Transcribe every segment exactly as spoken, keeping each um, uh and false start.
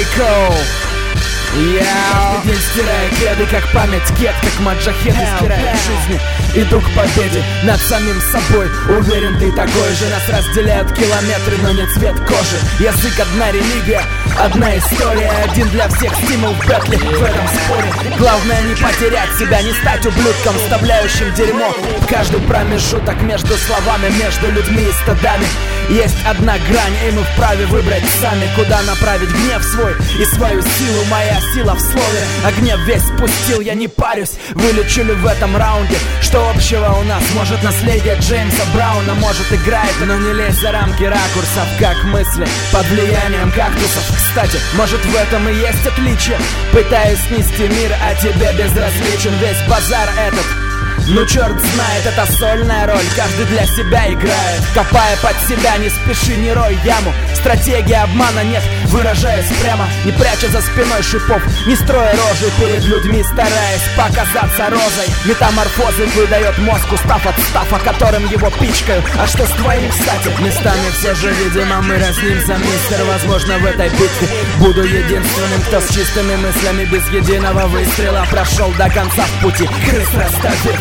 Майкл. Я каждый день стираю кеды, как память кед, как маджахеды стирают жизни. Иду к победе над самим собой. Уверен, ты такой же. Нас разделяют километры, но не цвет кожи. Язык одна религия, одна история. Один для всех стимул в бэтле в этом споре. Главное не потерять себя, не стать ублюдком, вставляющим дерьмо в каждый промежуток между словами, между людьми и стадами. Есть одна грань, и мы вправе выбрать сами, куда направить гнев свой и свою силу. Моя сила в слове, а гнев весь спустил. Я не парюсь, вылечу ли в этом раунде. Что общего у нас? Может, наследие Джеймса Брауна, может, играет, но не лезь за рамки ракурсов, как мысли под влиянием кактусов. Кстати, может, в этом и есть отличие. Пытаюсь снести мир, а тебе безразличен весь базар этот. Ну черт знает, это сольная роль, каждый для себя играет. Копая под себя, не спеши, не рой яму. Стратегия обмана нет, выражаясь прямо, не пряча за спиной шипов, не строя рожи перед людьми, стараясь показаться розой. Метаморфозы выдает мозг, устав от стафа, которым его пичкаю. А что с твоим, кстати? Местами все же, видимо, мы разнимся, мистер. Возможно, в этой битве буду единственным, кто с чистыми мыслями без единого выстрела прошел до конца в пути, крыс расставив.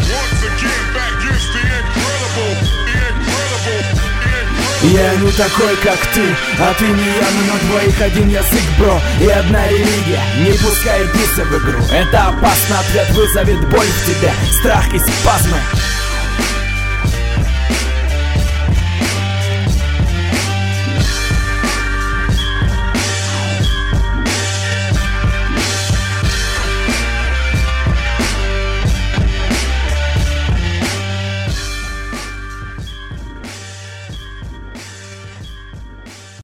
Я не такой, как ты, а ты не я, но на двоих один язык, бро, и одна религия. Не пускай дисы в игру, это опасно, ответ вызовет боль в тебе, страх и спазмы.